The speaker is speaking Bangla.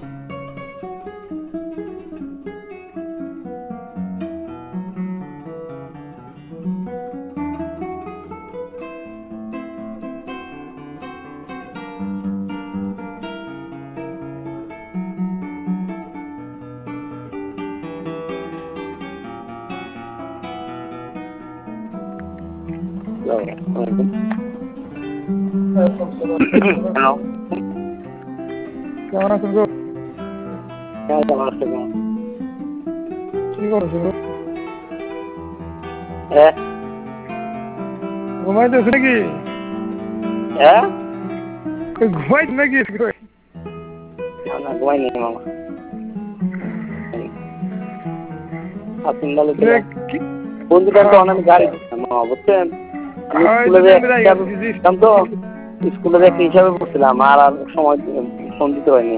হ্যালো, কেমন আছেন গো? কেমন আছেন? কি করছো গো? হ্যাঁ ঘুমাইতেছো নাকি? হ্যাঁ, ঘুমাইছো নাকি? না ঘুমাইনি মামা। আপনি ভালো ছিল? বন্ধুটার তো অনেক গাড়ি মামা, বুঝছেন? আমি স্কুলে তো স্কুলে হিসাবে পড়ছিলাম, আর সময় ফোন দিতে পারিনি।